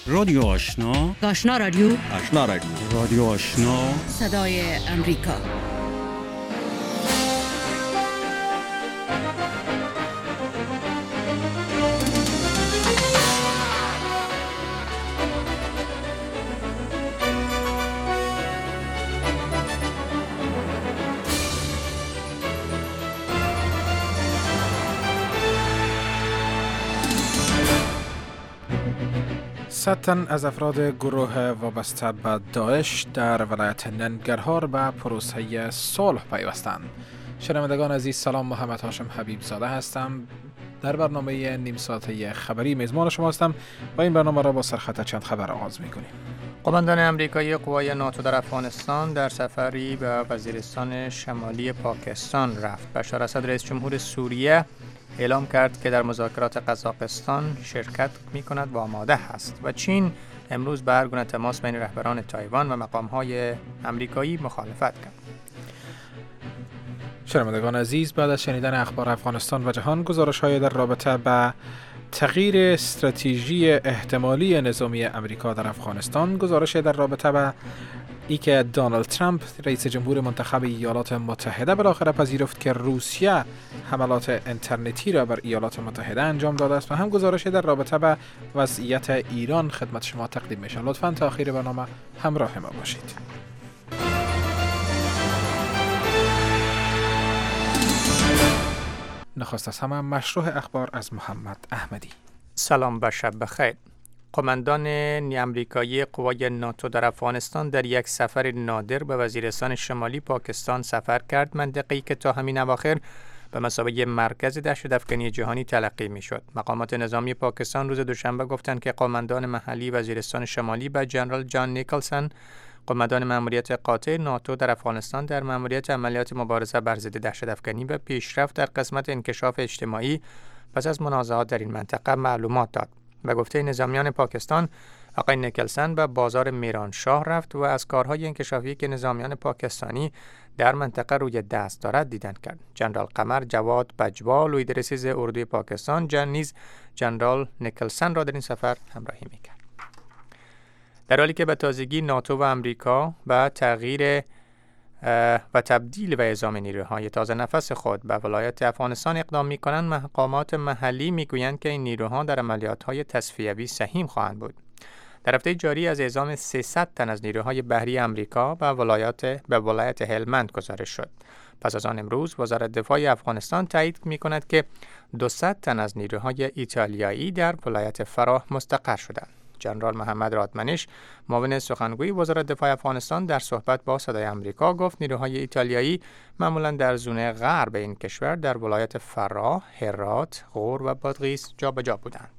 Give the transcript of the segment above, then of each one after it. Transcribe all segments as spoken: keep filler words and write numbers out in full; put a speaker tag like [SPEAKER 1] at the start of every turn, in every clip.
[SPEAKER 1] رادیو آشنا،
[SPEAKER 2] آشنا رادیو،
[SPEAKER 1] آشنا رادیو، رادیو آشنا،
[SPEAKER 2] صدای امریکا.
[SPEAKER 3] صد تن از افراد گروه وابسته به داعش در ولایت ننگرهار به پروسه صلح پیوستند. شنوندگان عزیز، سلام. محمد هاشم حبیب زاده هستم. در برنامه نیم ساعته خبری میزبان شما هستم و این برنامه را با سرخط چند خبر آغاز می‌کنیم.
[SPEAKER 4] قماندان امریکایی قوای ناتو در افغانستان در سفری به وزیرستان شمالی پاکستان رفت. بشار اسد رئیس جمهور سوریه اعلام کرد که در مذاکرات قزاقستان شرکت می‌کند و آماده است و چین امروز به هر گونه تماس بین رهبران تایوان و مقام‌های امریکایی مخالفت کرد.
[SPEAKER 3] شنوندگان عزیز، بعد از شنیدن اخبار افغانستان و جهان، گزارش‌های در رابطه با تغییر استراتژی احتمالی نظامی امریکا در افغانستان، گزارش در رابطه با ای که دونالد ترامپ رئیس جمهور منتخب ایالات متحده بالاخره پذیرفت که روسیه حملات اینترنتی را بر ایالات متحده انجام داده است و هم گزارش در رابطه با وضعیت ایران خدمت شما تقدیم میشه. لطفاً تا آخر برنامه همراه ما باشید. نخست از همه مشروع اخبار از محمد احمدی.
[SPEAKER 4] سلام و شب بخیر. قماندان امریکایی قوای ناتو در افغانستان در یک سفر نادر به وزیرستان شمالی پاکستان سفر کرد، منطقه‌ای که تا همین اواخر به مثابه مرکز دهشت‌افکنی جهانی تلقی می‌شد. مقامات نظامی پاکستان روز دوشنبه گفتند که قماندان محلی وزیرستان شمالی به جنرال جان نیکلسن، قماندان مأموریت قاطع ناتو در افغانستان در مأموریت عملیات مبارزه بر ضد دهشت‌افکنی و پیشرفت در قسمت انکشاف اجتماعی پس از منازعات در این منطقه معلومات داد. به گفته نظامیان پاکستان، آقای نیکلسن به بازار میرانشاه رفت و از کارهای انکشافی که نظامیان پاکستانی در منطقه روی دست دارد دیدن کرد. جنرال قمر جواد بجوا، لویدرسیز اردوی پاکستان، جن نیز جنرال نیکلسن را در این سفر همراهی میکرد. در حالی که به تازگی ناتو و امریکا به تغییر و تبدیل و اعزام نیروهای تازه نفس خود به ولایت افغانستان اقدام می‌کنند، مقامات محلی می‌گویند که این نیروها در عملیات‌های تصفیوی سهیم خواهند بود. در هفته جاری از اعزام سیصد تن از نیروهای بحری امریکا به ولایت به ولایت هلمند گزارش شد. پس از آن امروز وزارت دفاع افغانستان تایید می‌کند که دویست تن از نیروهای ایتالیایی در ولایت فراه مستقر شدند. جنرال محمد رادمنش، معاون سخنگوی وزارت دفاع افغانستان، در صحبت با صدای آمریکا گفت نیروهای ایتالیایی معمولاً در زون غرب این کشور در ولایت فراه، هرات، غور و بادغیس جابجا بودند.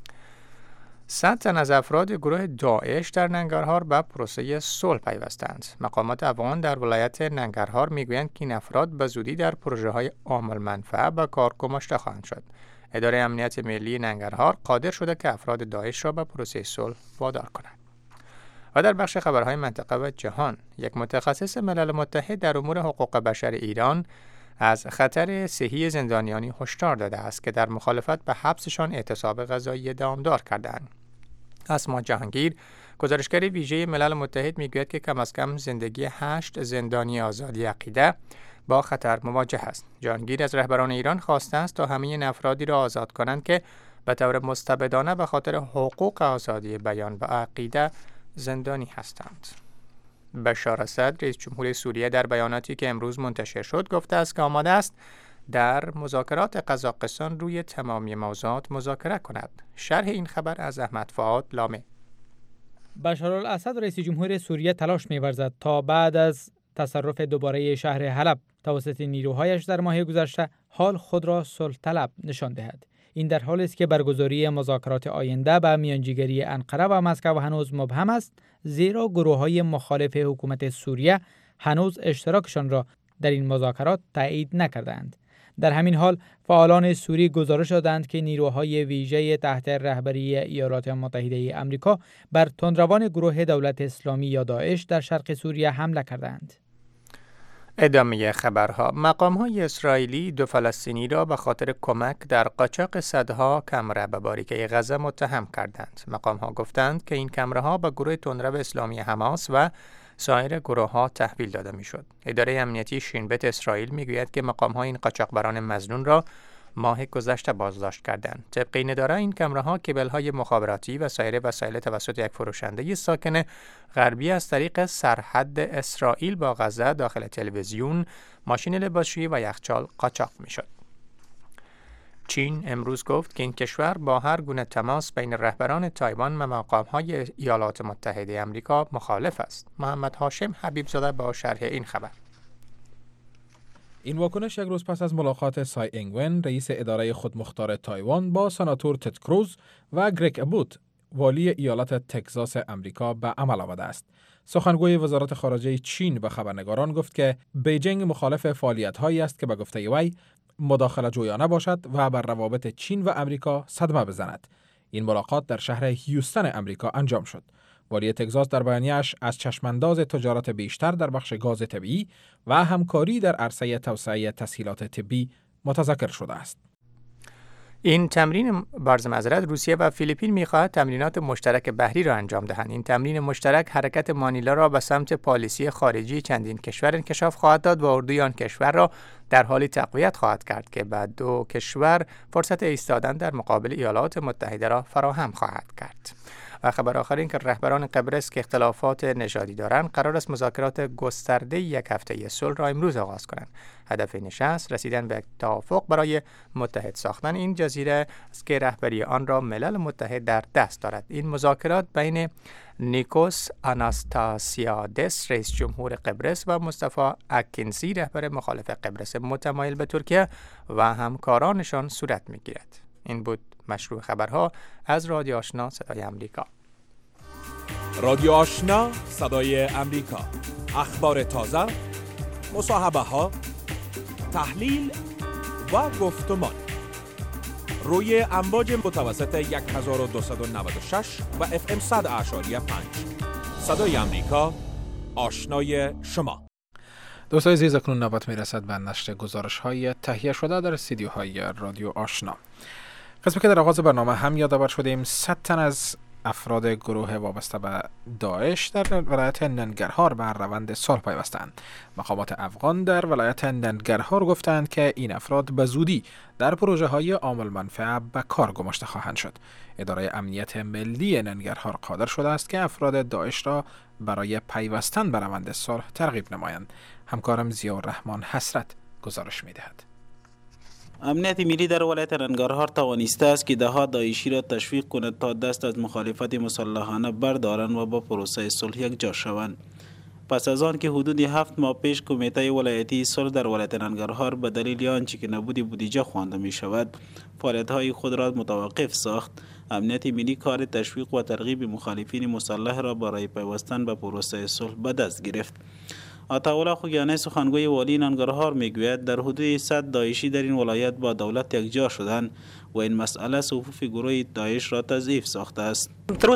[SPEAKER 4] صد تن از افراد گروه داعش در ننگرهار به پروسه صلح پیوستند. مقامات افغان در ولایت ننگرهار میگویند که این افراد به زودی در پروژه‌های عامل منفعه به کار گماشته خواهند شد. اداره امنیت ملی ننگرهار قادر شده که افراد داعش را به پروسه صلح وادار کند. و در بخش خبرهای منطقه و جهان، یک متخصص ملل متحد در امور حقوق بشر ایران از خطر صحی زندانیانی هشدار داده است که در مخالفت به حبسشان اعتصاب غذایی دامدار کردند. اسما جهانگیر، گزارشگر ویژه ملل متحد، میگوید که کم از کم زندگی هشت زندانی آزادی عقیده با خطر مواجه است. جهانگیر از رهبران ایران خواسته است تا همه این افرادی را آزاد کنند که به طور مستبدانه به خاطر حقوق آزادی بیان و عقیده زندانی هستند. بشار اسد رئیس جمهور سوریه در بیاناتی که امروز منتشر شد گفته است که آماده است در مذاکرات قزاقستان روی تمامی موضوعات مذاکره کند. شرح این خبر از احمد فؤاد لامه.
[SPEAKER 5] بشار الاسد رئیس جمهور سوریه تلاش می‌ورزد تا بعد از تصرف دوباره شهر حلب توسط نیروهایش در ماه گذشته حال خود را صلح طلب نشان دهد. این در حالی است که برگزاری مذاکرات آینده به میانجیگری انقره و مسکو هنوز مبهم است، زیرا گروه‌های مخالف حکومت سوریه هنوز اشتراکشان را در این مذاکرات تایید نکردند. در همین حال فعالان سوری گزارش دادند که نیروهای ویژه تحت رهبری ایالات متحده آمریکا بر تندروان گروه دولت اسلامی یا داعش در شرق سوریه حمله کردند.
[SPEAKER 4] ادامه خبرها. مقام‌های اسرائیلی دو فلسطینی را به خاطر کمک در قاچاق صدها کمره به باریکه غزه متهم کردند. مقام‌ها گفتند که این کمره‌ها به گروه تندرو اسلامی حماس و سایر گروه‌ها تحویل داده می‌شد. اداره امنیتی شین بت اسرائیل می‌گوید که مقام‌ها این قاچاقبران مظنون را ماه گذشته بازداشت کردند. طبق این اداره این کمره‌ها کیبل‌های مخابراتی و سایر وسایل توسط یک فروشنده ساکن غربی از طریق سرحد اسرائیل با غزه داخل تلویزیون، ماشین لباسشویی و یخچال قاچاق می‌شد. چین امروز گفت که این کشور با هر گونه تماس بین رهبران تایوان و مقام‌های ایالات متحده آمریکا مخالف است. محمد هاشم حبیبزاده با شرح این خبر.
[SPEAKER 3] این واکنش یک روز پس از ملاقات سای اینگون، رئیس اداره خودمختار تایوان، با سناتور تد کروز و گریگ ابوت، والی ایالت تگزاس امریکا، به عمل آمده است. سخنگوی وزارت خارجه چین به خبرنگاران گفت که بیجینگ مخالف فعالیت‌هایی است که به گفته وی مداخله جویانه باشد و بر روابط چین و امریکا صدمه بزند. این ملاقات در شهر هیوستن امریکا انجام شد. والی تگزاس در بیانیه‌اش از چشمانداز تجارت بیشتر در بخش گاز طبیعی و همکاری در عرصه توسعه تسهیلات طبی متذکر شده است.
[SPEAKER 4] این تمرین بارز معذرت روسیه و فیلیپین می‌خواهد تمرینات مشترک بحری را انجام دهند. این تمرین مشترک حرکت مانیلا را به سمت پالیسی خارجی چندین کشور انکشاف خواهد داد و اردوی آن کشور را در حالی تقویت خواهد کرد که بعد دو کشور فرصت ایستادن در مقابل ایالات متحده را فراهم خواهد کرد. و خبر آخر این که رهبران قبرس که اختلافات نژادی دارند قرار است مذاکرات گسترده یک هفته صلح را امروز آغاز کنند. هدف نشست رسیدن به توافق برای متحد ساختن این جزیره است که رهبری آن را ملل متحد در دست دارد. این مذاکرات بین نیکوس آناستاسیادس رئیس جمهور قبرس و مصطفی اکینزی رهبر مخالف قبرس متمایل به ترکیه و همکارانشان صورت می‌گیرد. این بود مشروع خبرها از رادیو آشنا صدای امریکا.
[SPEAKER 6] رادیو آشنا صدای امریکا، اخبار تازه، مصاحبه ها، تحلیل و گفتمان روی امواج متوسط یک هزار و دویست و نود و شش و اف ام صد اعشاری پنج. صدای امریکا، آشنای شما.
[SPEAKER 3] دوستای عزیز، اکنون نوبت میرسد به نشر گزارش های تهیه شده در استودیوهای رادیو آشنا. قسمی که در آغاز برنامه هم یادآور شدیم، صد تن از افراد گروه وابسته به داعش در ولایت ننگرهار بر روند صلح پیوستند. مقامات افغان در ولایت ننگرهار گفتند که این افراد به زودی در پروژه های عامل منفعه به کار گماشته خواهند شد. اداره امنیت ملی ننگرهار قادر شده است که افراد داعش را برای پیوستن به روند صلح ترغیب نمایند. همکارم ضیاءالرحمن حسرت گزارش می‌دهد.
[SPEAKER 7] امنیت ملی در ولایت ننگرهار توانسته است که دهها داعشی را تشویق کند تا دست از مخالفت مسلحانه بردارند و با پروسه صلح یک جا شوند. پس از آن که حدود هفت ماه پیش کمیته ولایتی صلح در ولایت ننگرهار به دلیل آنچه که نبود بودجه خوانده می شود فعالیت‌های خود را متوقف ساخت، امنیت ملی کار تشویق و ترغیب مخالفین مسلح را برای پیوستن به پروسه صلح به دست گرفت. عطاالله خوگیانی سخنگوی والی ننگرهار میگوید در حدود صد داعشی در این ولایت با دولت یکجا شدند و این مسئله صفوف گروه داعش را تضعیف ساخته است.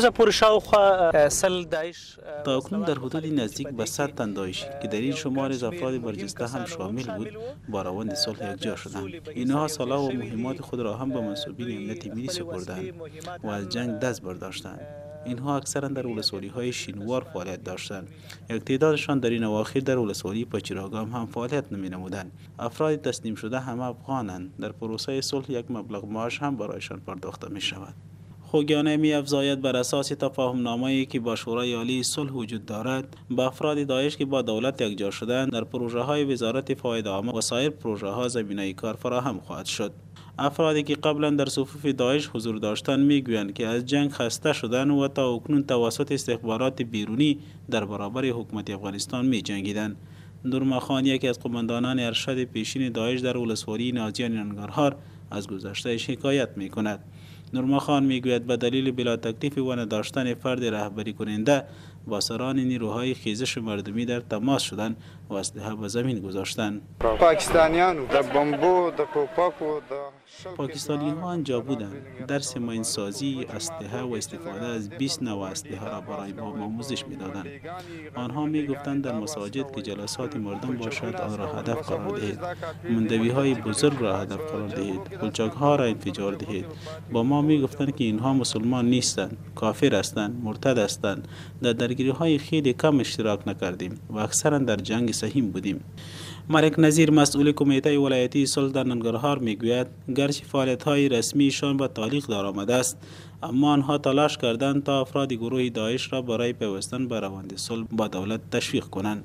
[SPEAKER 7] تا اکنون در حدود نزدیک به صد تن داعشی که در این شمار از افراد برجسته هم شامل بود با روند صلح یکجا شدند. اینها سلاح و مهمات خود را هم به منصوبین امنیت ملی سپردند و از جنگ دست برداشتند. اینها اکثرا در ولسوالی‌های شینوار فعالیت داشتند. یک تعدادشان در این اواخر در ولسوالی پچراگام هم فعالیت نمی‌نمودند. افراد تسلیم شده همه افغانند. در پروسه صلح یک مبلغ معاش هم برایشان پرداخته می‌شود. خوگیانی می‌افزاید بر اساس تفاهم نامه‌ای که با شورای عالی صلح وجود دارد، با افراد داعش که با دولت یکجا شدند در پروژه‌های وزارت فاید عامه و سایر پروژه‌ها زمینه کار فراهم خواهد شد. افرادی که قبلا در صفوف داعش حضور داشتند میگویند که از جنگ خسته شدند و تا اکنون توسط استخبارات بیرونی در برابر حکومت افغانستان می جنگیدند. نورما خان، یکی از قماندانان ارشد پیشین داعش در ولسوالی نازیان ننگرهار، از گذشته‌اش حکایت می کند. نورما خان میگوید به دلیل بلا تکلیف و نداشتن فرد رهبری کننده با سران نیروهای خیزش مردمی در تماس شدند و اسلحه به زمین گذاشتند.
[SPEAKER 8] پاکستانیانو د بمبو د ټوپکو د
[SPEAKER 7] پاکستانی ها آنجا بودند. درس ماینسازی، اسلحه و استفاده از بیست نوع اسلحه را برای ما آموزش می‌دادند. آنها می‌گفتند در مساجد که جلسات مردم باشد آن را هدف قرار دهید، مندوی‌های بزرگ را هدف قرار دهید، قلچاق‌ها را انفجار دهید. با ما می‌گفتند که اینها مسلمان نیستند، کافر هستند، مرتد هستند. در درگیری‌های خیلی کم اشتراک نکردیم و اکثرا در جنگ سهیم بودیم. ملک نظیر مسئول کمیته ولایتی صلح در ننگرهار میگوید گرچه فعالیت‌های رسمیشان به تعلیق درآمده است، اما آنها تلاش کردند تا افراد گروه داعش را برای پیوستن به روند صلح با دولت تشویق کنند.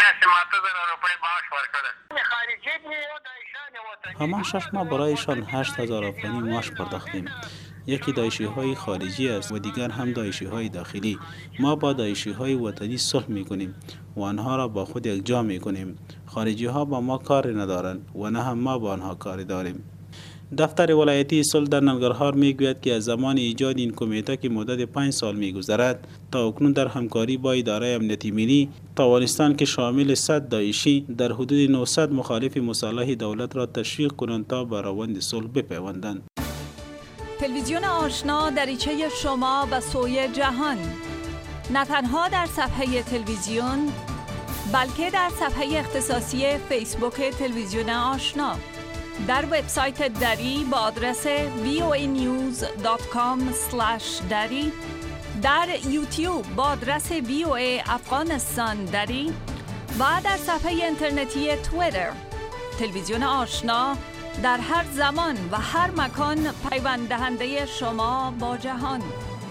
[SPEAKER 7] همان شش ماه برایشان هشت هزار افغانی معاش پرداختیم. یکی داعشی های خارجی است و دیگر هم داعشی های داخلی. ما با داعشی های وطنی صلح می کنیم و آنها را با خود یک جا می کنیم. خارجی ها با ما کاری ندارند و نه هم ما با آنها کاری داریم. دفتر ولایتی صلح در ننگرهار می گوید که از زمان ایجاد این کمیته که مدت پنج سال می گذرد تا اکنون در همکاری با اداره امنیتی ملی توانستند که شامل صد داعشی در حدود نهصد مخالف مسلح دولت را تشویق کنند تا به روند صلح بپیوندند.
[SPEAKER 8] تلویزیون آشنا دریچه شما به سوی جهان، نه تنها در صفحه تلویزیون بلکه در صفحه اختصاصی فیسبوک تلویزیون آشنا، در وبسایت دری با آدرس وی او ای نیوز دات کام اسلش دری، در یوتیوب با آدرس وی او ای افغانستان دری و در صفحه اینترنتی توییتر. تلویزیون آشنا در هر زمان و هر مکان پیوند دهنده شما با جهان.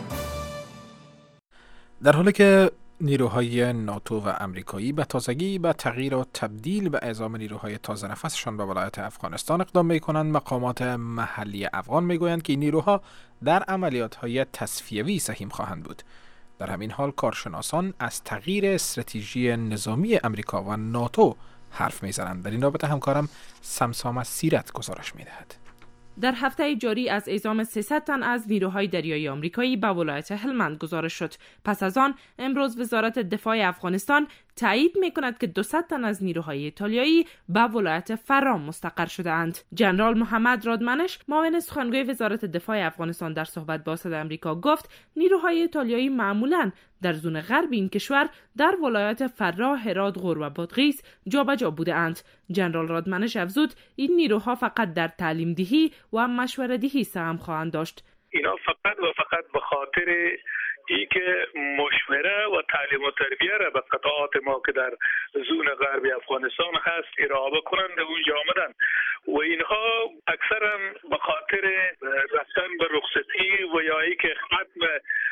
[SPEAKER 3] در حالی که نیروهای ناتو و امریکایی به تازگی به تغییر و تبدیل به اعزام نیروهای تازه نفسشان به ولایت افغانستان اقدام می‌کنند، مقامات محلی افغان می‌گویند که این نیروها در عملیات‌های تصفیوی سهیم خواهند بود. در همین حال کارشناسان از تغییر استراتژی نظامی امریکا و ناتو حرف می‌زنند. در این رابطه همکارم سمسام از سیرت گزارش می‌دهد.
[SPEAKER 9] در هفته جاری از اعزام سیصد تن از نیروهای دریایی آمریکایی به ولایت هلمند گزارش شد. پس از آن امروز وزارت دفاع افغانستان تایید می‌کند که دویست تن از نیروهای ایتالیایی به ولایت فرام مستقر شده‌اند. جنرال محمد رادمنش، معاون سخنگوی وزارت دفاع افغانستان، در صحبت با صدای آمریکا گفت نیروهای ایتالیایی معمولاً در زون غرب این کشور در ولایت فرا، هرات، غور و بادغیس جابجا بوده‌اند. جنرال رادمنش افزود این نیروها فقط در تعلیم دهی و مشوره دهی سهم خواهند داشت.
[SPEAKER 10] اینا فقط و فقط به خاطر ای که مشوره و تعلیم و تربیه را به قطعات ما که در زون غربی افغانستان هست ارائه کنند اونجا آمدن و اینها اکثرا به خاطر رفتن به رخصتی و یا ای که ختم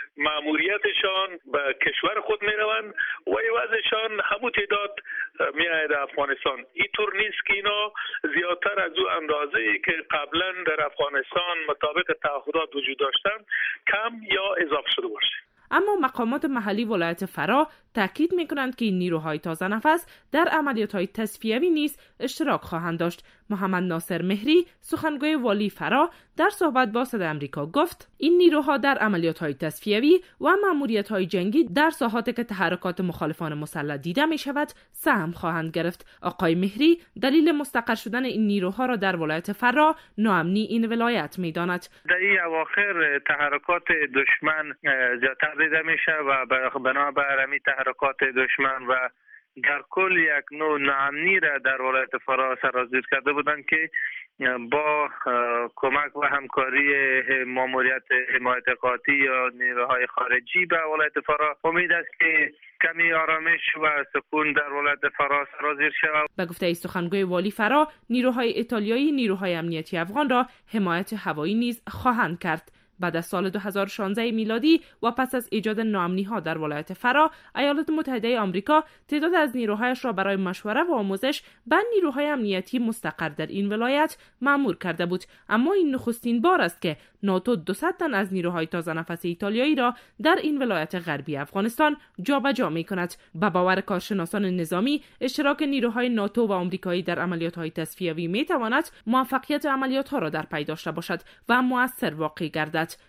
[SPEAKER 10] ماموریتشان به کشور خود می روند و عوضشان همون تعداد می آید افغانستان. اینطور نیست که اینا زیادتر از او اندازه ای که قبلا در افغانستان مطابق تعهدات وجود داشتن کم یا اضافه شده باشه.
[SPEAKER 9] اما مقامات محلی ولایت فرا تاکید می‌کنند که این نیروهای تازه نفس در عملیات‌های تصفیوی نیز اشتراک خواهند داشت. محمد ناصر مهری، سخنگوی والی فرا، در صحبت با صدای آمریکا گفت این نیروها در عملیات‌های تصفیوی و مأموریت‌های جنگی در ساحاتی که تحرکات مخالفان مسلح دیده می‌شود سهم خواهند گرفت. آقای مهری دلیل مستقر شدن این نیروها را در ولایت فرا ناامنی این ولایت می‌داند.
[SPEAKER 10] در این اواخر تحرکات دشمن زیادتر دیده میشه و بنابر همین تحرکات دشمن و در کل یک نوع ناامنی را در ولایت فرا سرازیر کرده بودند که با کمک و همکاری ماموریت حمایت قاطی یا نیروهای خارجی به ولایت فرا امید است که کمی آرامش و سکون در ولایت فرا سرازیر شود.
[SPEAKER 9] به گفته سخنگوی والی فرا، نیروهای ایتالیایی نیروهای امنیتی افغان را حمایت هوایی نیز خواهند کرد. بعد از سال دو هزار و شانزده میلادی و پس از ایجاد ناامنی‌ها در ولایت فرا، ایالات متحده آمریکا تعداد از نیروهایش را برای مشوره و آموزش به نیروهای امنیتی مستقر در این ولایت مأمور کرده بود. اما این نخستین بار است که ناتو دویست تن از نیروهای تازه نفس ایتالیایی را در این ولایت غربی افغانستان جابجا می‌کند. به باور کارشناسان نظامی، اشتراک نیروهای ناتو و آمریکایی در عملیات‌های تصفیوی می‌تواند موفقیت عملیات‌ها را در پی داشته باشد و مؤثر واقع گردد.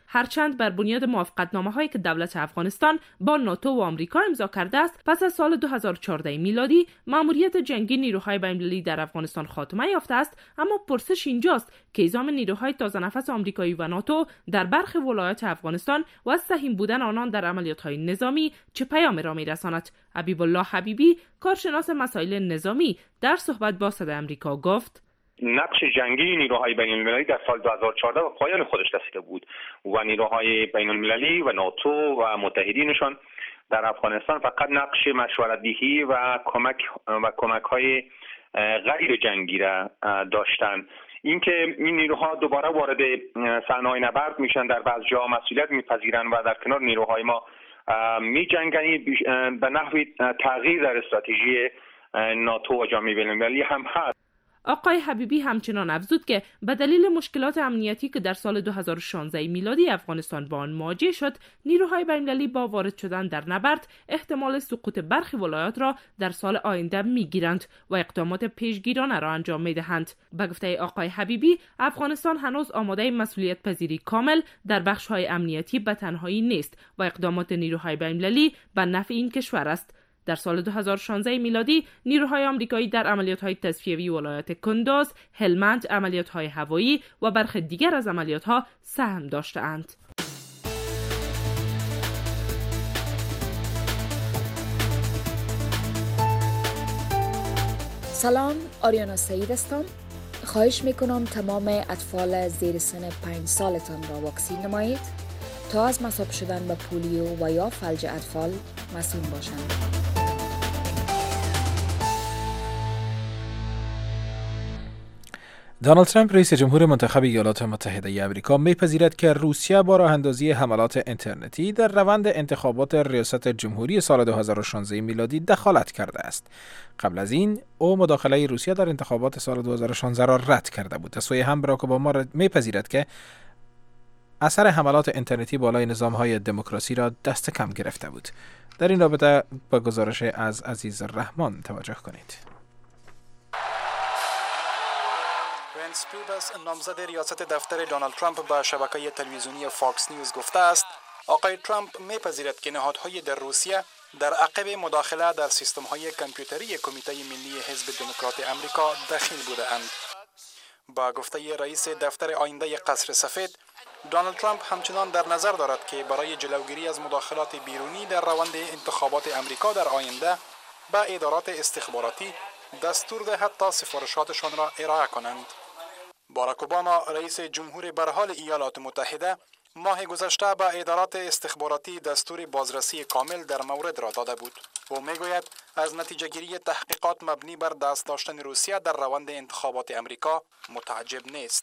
[SPEAKER 9] هرچند بر بنیاد موافقتنامه هایی که دولت افغانستان با ناتو و آمریکا امضا کرده است، پس از سال دو هزار و چهارده میلادی مأموریت جنگی نیروهای بین‌المللی در افغانستان خاتمه یافته است. اما پرسش اینجاست که اعزام نیروهای تازه نفس آمریکایی و ناتو در برخی ولایات افغانستان و از سهیم بودن آنان در عملیات‌های نظامی چه پیامی را می‌رساند؟ حبیب الله حبیبی، کارشناس مسائل نظامی، در صحبت با صدای آمریکا گفت:
[SPEAKER 11] نقش جنگی نیروهای بین المللی در سال دو هزار و چهارده به پایان خودش رسیده بود و نیروهای بین المللی و ناتو و متحدینشان در افغانستان فقط نقش مشورت دهی و کمک و کمک های غیر جنگی را داشتند. اینکه این نیروها دوباره وارد صحنه‌های نبرد میشن، در بعض جا مسئولیت میپذیرن و در کنار نیروهای ما میجنگن، به نحوی تغییر در استراتژی ناتو و جامعه بین‌المللی هم هست.
[SPEAKER 9] آقای حبیبی همچنان افزود که به دلیل مشکلات امنیتی که در سال دو هزار و شانزده میلادی افغانستان با آن مواجه شد، نیروهای بین‌المللی با وارد شدن در نبرد احتمال سقوط برخی ولایات را در سال آینده میگیرند و اقدامات پیشگیرانه را انجام میدهند. به گفته آقای حبیبی، افغانستان هنوز آماده مسئولیت پذیری کامل در بخش‌های امنیتی به تنهایی نیست و اقدامات نیروهای بین‌المللی به نفع این کشور است. در سال دو هزار و شانزده میلادی نیروهای آمریکایی در عملیات‌های تصفیه‌ای ولایت کندوز، هلمند، عملیات‌های هوایی و برخی دیگر از عملیات‌ها سهم داشته‌اند.
[SPEAKER 12] سلام، آریانا سعید هستم. خواهش میکنم تمام اطفال زیر سن پنج سالتان را واکسین نمایید تا از مصاب شدن به پولیو و یا فلج اطفال مسئول باشند.
[SPEAKER 3] دونالد ترامپ رئیس جمهور منتخب ایالات متحده آمریکا میپذیرد که روسیه با راه اندازی حملات اینترنتی در روند انتخابات ریاست جمهوری سال دو هزار و شانزده میلادی دخالت کرده است. قبل از این او مداخله روسیه در انتخابات سال دو هزار و شانزده را رد کرده بود. از سوی هم باراک اوباما میپذیرد که اثر حملات اینترنتی بالای نظام‌های دموکراسی را دست کم گرفته بود. در این رابطه با گزارش از عزیز الرحمن توجه کنید.
[SPEAKER 13] رینس پریبس، نامزد ریاست دفتر دونالد ترامپ به شبکه تلویزیونی فاکس نیوز گفته است آقای ترامپ میپذیرد که نهادهای در روسیه در عقب مداخله در سیستم‌های کامپیوتری کمیته ملی حزب دموکرات آمریکا دخیل بوده‌اند. با گفته رئیس دفتر آینده قصر سفید، دونالد ترامپ همچنان در نظر دارد که برای جلوگیری از مداخلات بیرونی در روند انتخابات آمریکا در آینده به ادارات استخباراتی دستور دهد تا سفارشاتشان را ارائه کنند. باراک اوباما رئیس جمهور به حال ایالات متحده ماه گذشته به ادارات استخباراتی دستور بازرسی کامل در مورد را داده بود. او میگوید از نتیجه گیری تحقیقات مبنی بر دست داشتن روسیه در روند انتخابات امریکا متعجب نیست.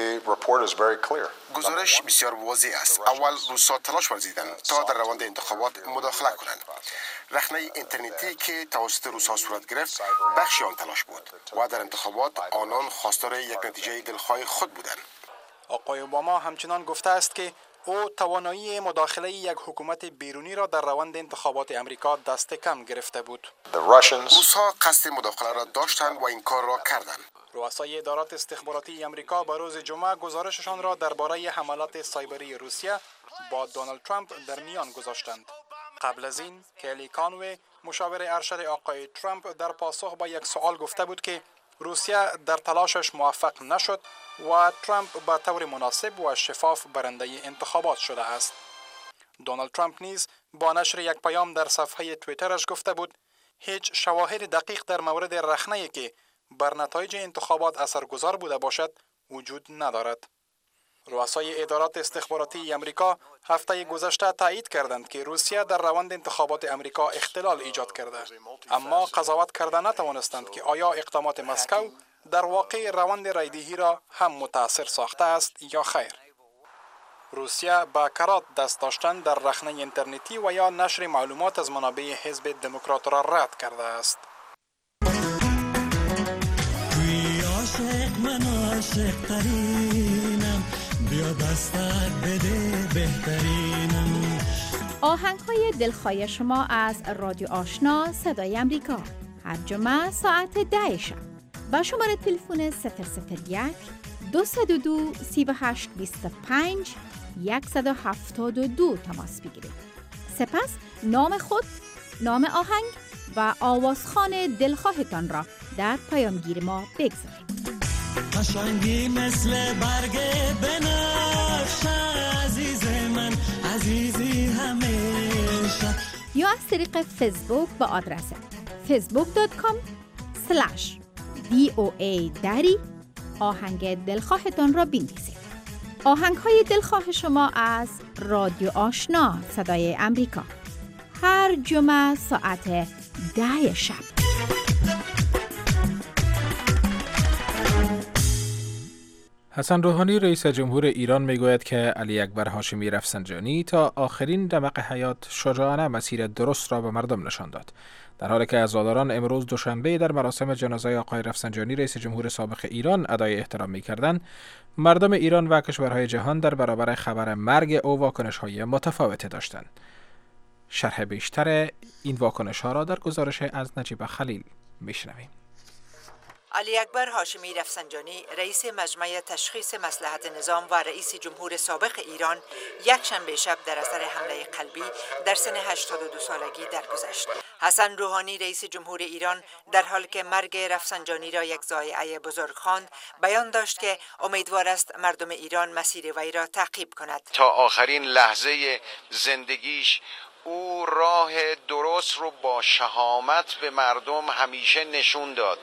[SPEAKER 14] گزارش بسیار واضح است. اول روسا تلاش ورزیدند تا در روند انتخابات مداخله کنند. رخنه اینترنتی که توسط روسا صورت گرفت بخشی آن تلاش بود و در انتخابات آنان خواستار یک نتیجه دلخواه خود بودند.
[SPEAKER 13] آقای اوباما همچنان گفته است که او توانایی مداخله یک حکومت بیرونی را در روند انتخابات امریکا دست کم گرفته بود.
[SPEAKER 14] روس‌ها قصد مداخله را داشتند و این کار را کردند.
[SPEAKER 13] رؤسای ادارات استخباراتی امریکا به روز جمعه گزارششان را درباره حملات سایبری روسیه با دونالد ترامپ در میان گذاشتند. قبل از این کلی کانوی، مشاور ارشد آقای ترامپ، در پاسخ با یک سوال گفته بود که روسیه در تلاشش موفق نشد و ترامپ به طور مناسب و شفاف برنده انتخابات شده است. دونالد ترامپ نیز با نشر یک پیام در صفحه توییترش گفته بود هیچ شواهد دقیق در مورد رخنه‌ای که بر نتایج انتخابات اثرگذار بوده باشد وجود ندارد. رؤسای ادارات استخباراتی امریکا هفته گذشته تایید کردند که روسیه در روند انتخابات امریکا اختلال ایجاد کرده، اما قضاوت کرده نتوانستند که آیا اقدامات مسکو در واقع روند رایدهی را هم متاثر ساخته است یا خیر. روسیه با کرات دست داشتن در رخنه اینترنتی و یا نشر معلومات از منابع حزب دموکرات را رد کرده است.
[SPEAKER 2] آهنگ‌های دلخواه شما از رادیو آشنا صدای امریکا هر جمعه ساعت ده شب با شماره تلفن صفر صفر یک دو صفر دو سه هشت دو پنج صفر هفت دو تماس بگیرید. سپس نام خود، نام آهنگ و آوازخوان دلخواهتان را در پیامگیر ما بگذارید.
[SPEAKER 15] قشنگی مثل برگ بنفش عزیز من عزیزی همیشه.
[SPEAKER 2] یا از طریق فیسبوک با آدرس فیسبوک دات کام اسلش وی او ای دری آهنگ دلخواهتان را بنویسید. آهنگ های دلخواه شما از رادیو آشنا صدای امریکا، هر جمعه ساعت ده شب.
[SPEAKER 3] حسن روحانی رئیس جمهور ایران میگوید که علی اکبر هاشمی رفسنجانی تا آخرین دمق حیات شجاعانه مسیر درست را به مردم نشان داد. در حالی که عزاداران امروز دوشنبه در مراسم جنازه آقای رفسنجانی رئیس جمهور سابق ایران ادای احترام می‌کردند، مردم ایران و کشورهای جهان در برابر خبر مرگ او واکنش‌های متفاوتی داشتند. شرح بیشتر این واکنش‌ها را در گزارش از نجیب خلیل می‌شنویم.
[SPEAKER 16] علی اکبر هاشمی رفسنجانی رئیس مجمع تشخیص مصلحت نظام و رئیس جمهور سابق ایران یک شنبه شب در اثر حمله قلبی در سن هشتاد و دو سالگی درگذشت. حسن روحانی رئیس جمهور ایران در حالی که مرگ رفسنجانی را یک ضایعه بزرگ خواند، بیان داشت که امیدوار است مردم ایران مسیر وی را تعقیب کند.
[SPEAKER 17] تا آخرین لحظه زندگیش او راه درست رو با شهامت به مردم همیشه نشون داد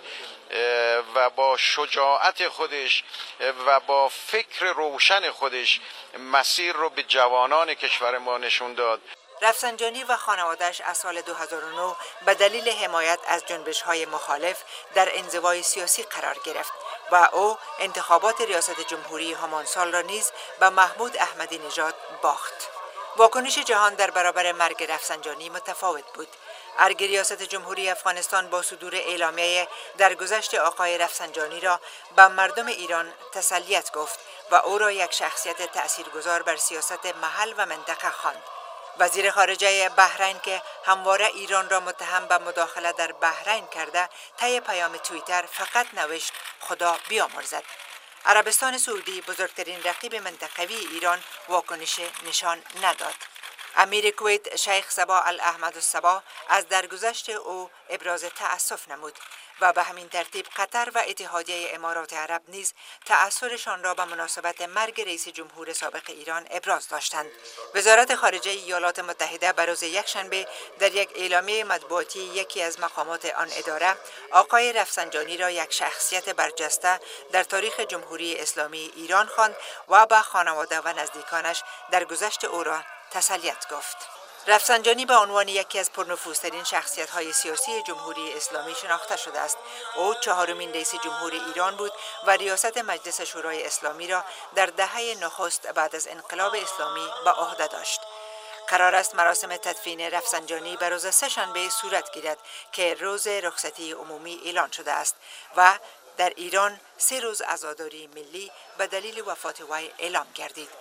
[SPEAKER 17] و با شجاعت خودش و با فکر روشن خودش مسیر رو به جوانان کشور ما نشون داد.
[SPEAKER 16] رفسنجانی و خانواده‌اش از سال دو هزار و نه به دلیل حمایت از جنبش‌های مخالف در انزوای سیاسی قرار گرفت و او انتخابات ریاست جمهوری همان سال را نیز به محمود احمدی نژاد باخت. واکنش جهان در برابر مرگ رفسنجانی متفاوت بود. ارگ ریاست جمهوری افغانستان با صدور اعلامیه درگذشت آقای رفسنجانی را به مردم ایران تسلیت گفت و او را یک شخصیت تأثیرگذار بر سیاست محل و منطقه خواند. وزیر خارجه بحرین که همواره ایران را متهم به مداخله در بحرین کرده، طی پیام توییتر فقط نوشت خدا بیامرزد. عربستان سعودی بزرگترین رقیب منطقوی ایران واکنش نشان نداد. امیر کویت شیخ صباح الاحمد الصباح از درگذشت او ابراز تأسف نمود و به همین ترتیب قطر و اتحادیه امارات عرب نیز تأثرشان را به مناسبت مرگ رئیس جمهور سابق ایران ابراز داشتند. وزارت خارجه ایالات متحده به روز یکشنبه در یک اعلامیه مطبوعاتی یکی از مقامات آن اداره آقای رفسنجانی را یک شخصیت برجسته در تاریخ جمهوری اسلامی ایران خواند و به خانواده و نزدیکانش درگذشت او را تسلیت گفت. رفسنجانی به عنوان یکی از پرنفوذترین شخصیت‌های سیاسی جمهوری اسلامی شناخته شده است. او چهارمین رئیس جمهور ایران بود و ریاست مجلس شورای اسلامی را در دهه نخست بعد از انقلاب اسلامی به عهده داشت. قرار است مراسم تدفین رفسنجانی به روز سه‌شنبه صورت گیرد که روز رخصتی عمومی اعلان شده است و در ایران سه روز عزاداری ملی به دلیل وفات وی اعلام گردید.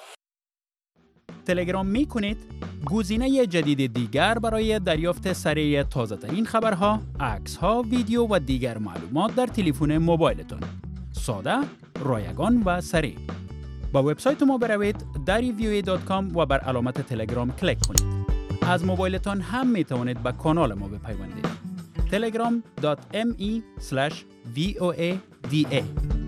[SPEAKER 18] تلگرام می کنید؟ گزینه جدید دیگر برای دریافت سریع تازه‌ترین خبرها، عکس‌ها، ویدیو و دیگر معلومات در تلفن موبایلتان. ساده، رایگان و سریع. با وبسایت ما بروید دری وی او ای دات کام و بر علامت تلگرام کلیک کنید. از موبایلتان هم می توانید به کانال ما بپیوندید. تلگرام دات ام ای اسلش وی او ای دی ای.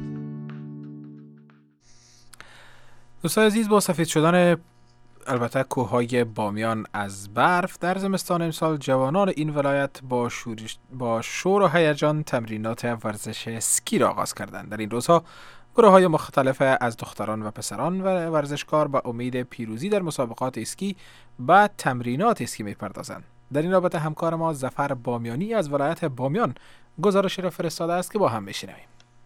[SPEAKER 3] دوستان عزیز، با سفید شدن البته کوههای بامیان از برف در زمستان امسال، جوانان این ولایت با شور, با شور و هیجان تمرینات ورزش اسکی را آغاز کردند. در این روزها گروه های مختلف از دختران و پسران و ورزشکار با امید پیروزی در مسابقات اسکی و تمرینات اسکی می‌پردازند. در این رابطه همکار ما ظفر بامیانی از ولایت بامیان گزارش را فرستاده است که با هم بشنویم.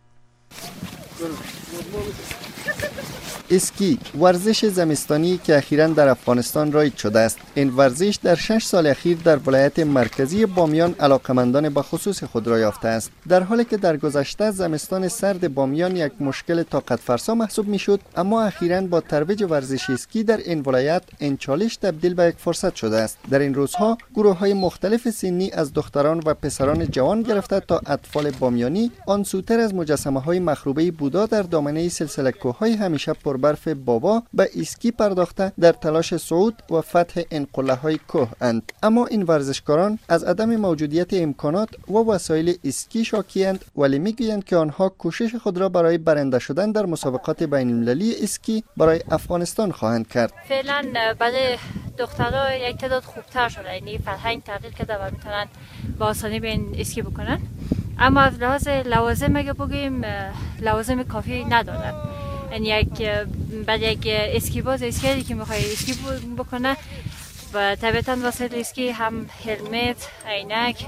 [SPEAKER 19] اسکی ورزش زمستانی که اخیراً در افغانستان رایج شده است. این ورزش در شش سال اخیر در ولایت مرکزی بامیان علاقمندان به خصوص خود را یافته است. در حالی که در گذشته زمستان سرد بامیان یک مشکل طاقت فرسا محسوب میشد، اما اخیراً با ترویج ورزش اسکی در این ولایت این چالش تبدیل به یک فرصت شده است. در این روزها گروه های مختلف سنی از دختران و پسران جوان گرفته تا اطفال بامیانی آن سوتر از مجسمه های مخروبه بودا در دامنه سلسله کوههای همیشه پر پربرف بابا به اسکی پرداخته در تلاش صعود و فتح این قله‌های کوه اند. اما این ورزشکاران از عدم موجودیت امکانات و وسایل اسکی شاکی‌اند، ولی میگویند که آنها کوشش خود را برای برنده شدن در مسابقات بین المللی اسکی برای افغانستان خواهند کرد.
[SPEAKER 20] فعلا برای دخترها یک تعداد خوبتر شده، یعنی فرهنگ تغییر کرده و میتونن با آسانی به این اسکی بکنن، اما از لحاظ لوازم اگه بگیم لوازم کافی ندارن. یعنی یک بعد یک اسکی باز اسکی که میخواد اسکی بکنه و طبیعتاً وسایل اسکی هم هلمت، عینک،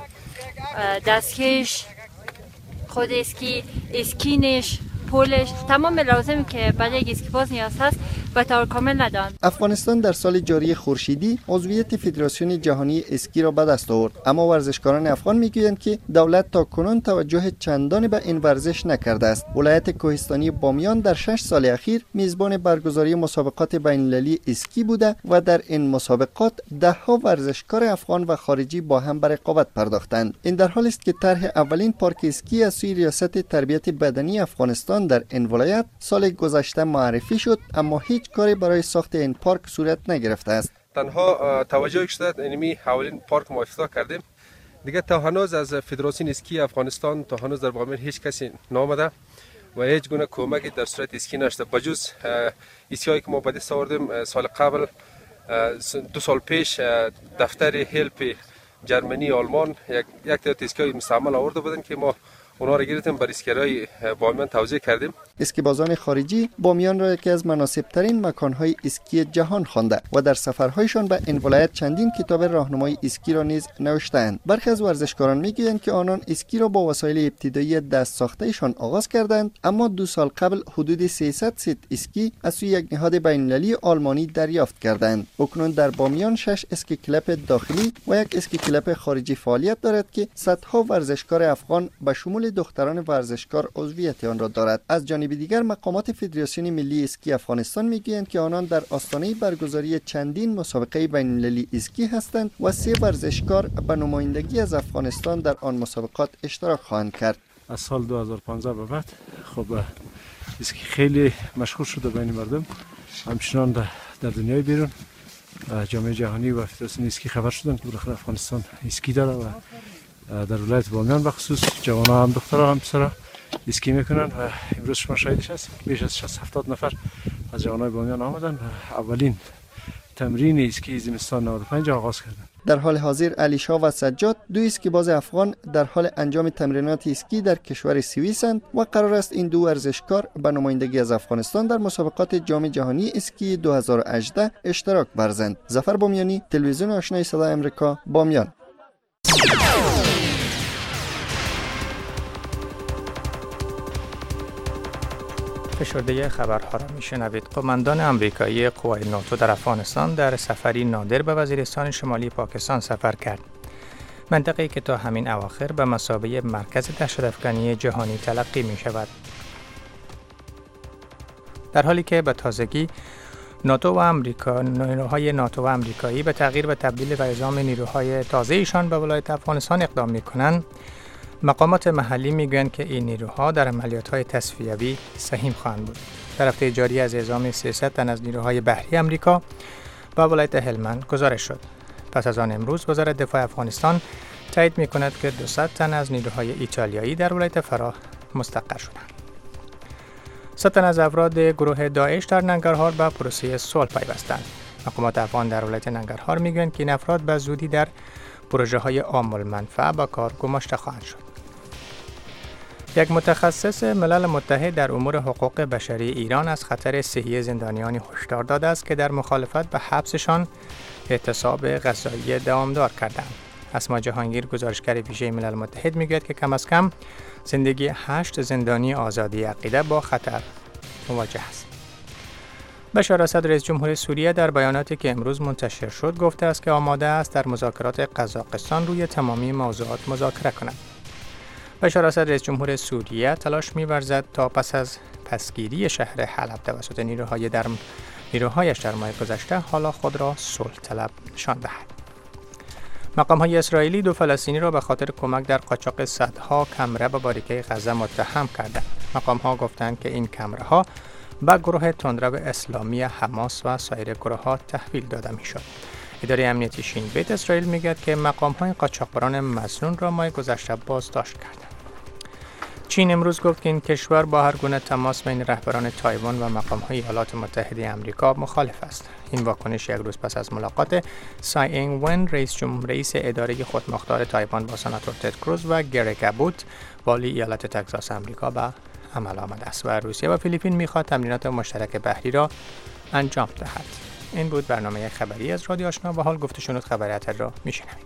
[SPEAKER 20] دستکش، خود اسکی، اسکینش، پولش، تمام لوازمی که برای یک اسکی باز نیاز هست به طور کامل ندارند.
[SPEAKER 19] افغانستان در سال جاری خورشیدی عضویت فدراسیون جهانی اسکی را به دست آورد، اما ورزشکاران افغان میگویند که دولت تا کنون توجه چندانی به این ورزش نکرده است. ولایت کوهستانی بامیان در شش سال اخیر میزبان برگزاری مسابقات بین المللی اسکی بوده و در این مسابقات ده ها ورزشکار افغان و خارجی با هم به رقابت پرداختند. این در حالی است که طرح اولین پارک اسکی از سوی ریاست تربیت بدنی افغانستان در این ولایت سال گذشته معرفی شد، اما هیچ کاری برای ساخت این پارک صورت نگرفته است.
[SPEAKER 21] تنها توجه شده اینمی اولین پارک ما افتتاح کردیم. دیگه تا هنوز از فدراسیون اسکی افغانستان تا هنوز در بامیان هیچ کسی نامده و هیچ گونه کمکی در صورت اسکی نشده، بجز اسکیایی که ما به دست آوردیم سال قبل. دو سال پیش دفتر هلپ جرمنی آلمان یک یک تعداد اسکیای مستعمل آورده بودن که ما اونا را گرفتیم بر اسکی‌های بامیان توزیع کردیم.
[SPEAKER 19] اسکیبازان خارجی بامیان را یکی از مناسب‌ترین مکان‌های اسکی جهان خوانده و در سفرهایشان به این ولایت چندین کتاب راهنمای اسکی را نیز نوشته‌اند. برخی از ورزشکاران می‌گویند که آنان اسکی را با وسایل ابتدایی دست ساخته‌شان آغاز کردند، اما دو سال قبل حدود سیصد ست اسکی از سوی یک نهاد بین‌المللی آلمانی دریافت کردند. اکنون در بامیان شش اسکی کلب داخلی و یک اسکی کلب خارجی فعالیت دارد که صدها ورزشکار افغان به شمول دختران ورزشکار عضویت آن را دارد. از جانب دیگر مقامات فدراسیون ملی اسکی افغانستان میگویند که آنان در آستانه برگزاری چندین مسابقه بین المللی اسکی هستند و سه ورزشکار به نمایندگی از افغانستان در آن مسابقات اشتراک خواهند کرد.
[SPEAKER 21] از سال دو هزار و پانزده به بعد خب اسکی خیلی مشهور شده بین مردم، همچنان در دنیای بیرون جامعه جهانی و فدراسیون اسکی خبر شدند که بالاخره افغانستان اسکی داره و در ولایت بامیان به خصوص جوانان هم دخترها هم پسرها اسکی میکنن و امروز شما شاهدش هستید بیش از شصت هفتاد نفر از جوانای بامیان آمدن و اولین تمرین اسکی زمستان نود و پنج آغاز کردن.
[SPEAKER 19] در حال حاضر علی شاه و سجاد دو اسکیباز افغان در حال انجام تمرینات اسکی در کشور سوئیسند و قرار است این دو ورزشکار به نمایندگی از افغانستان در مسابقات جام جهانی اسکی دو هزار و هجده اشتراک ورزند. ظفر بامیانی، تلویزیون آشنای صدای آمریکا، بامیان.
[SPEAKER 4] فشرده خبرها را میشنوید. قماندان آمریکایی قوای ناتو در افغانستان در سفری نادر به وزیرستان شمالی پاکستان سفر کرد. منطقه‌ای که تا همین اواخر به مثابه مرکز دهشت‌افکنی جهانی تلقی می شود. در حالی که به تازگی ناتو و آمریکا نیروهای ناتو و آمریکایی به تغییر و تبدیل و اعزام نیروهای تازه‌ایشان به ولایت افغانستان اقدام می‌کنند، مقامات محلی میگویند که این نیروها در عملیات‌های تصفیوی سهیم خواهند بود. در هفته جاری از اعزام سیصد تن از نیروهای بحری آمریکا به ولایت هلمند گزارش شد. پس از آن امروز وزارت دفاع افغانستان تایید می‌کند که دویست تن از نیروهای ایتالیایی در ولایت فراه مستقر شدند. صد تن از افراد گروه داعش در ننگرهار به پروسه صلح پیوستند. مقامات افغان در ولایت ننگرهار میگویند که این افراد به زودی در پروژه‌های عام المنفعه به کار گماشته خواهند شد. یک متخصص ملل متحد در امور حقوق بشری ایران از خطر صحی زندانیانی هشدار داده است که در مخالفت به حبسشان اعتصاب غذایی دوامدار کردند. اسما جهانگیر، گزارشگر ویژه ملل متحد، میگوید که کم از کم زندگی هشت زندانی آزادی عقیده با خطر مواجه است. بشار اسد رئیس جمهور سوریه در بیاناتی که امروز منتشر شد گفته است که آماده است در مذاکرات قزاقستان روی تمامی موضوعات مذاکره کند. بشار اسد رئیس جمهور سوریه تلاش می‌ورزد تا پس از پسگیری شهر حلب توسط نیروهای در نیروهایش در ماه گذشته حالا خود را صلح طلب نشان دهد. مقام‌های اسرائیلی دو فلسطینی را به خاطر کمک در قاچاق صدها کمره به باریکه غزه متهم کردند. مقام‌ها گفتند که این کمره‌ها به گروه تندرو اسلامی حماس و سایر گروه‌ها تحویل داده می‌شد. اداره امنیتی شین بیت اسرائیل میگوید که مقام‌های قاچاقبران مسنون را ماه گذشته بازداشت کردند. چین امروز گفت که این کشور با هر گونه تماس بین رهبران تایوان و مقام‌های ایالات متحده آمریکا مخالف است. این واکنش یک روز پس از ملاقات سای اینگ ون رئیس جمهور رئیس اداره خودمختار تایوان با سناتور تد کروز و گرگ ابوت والی ایالت تگزاس آمریکا به عمل آمده است و روسیه و فیلیپین می‌خواد تمرینات مشترک بحری را انجام دهد. این بود برنامه خبری از رادیو آشنا و حال گفته شنود خبر اتر را میشنوید.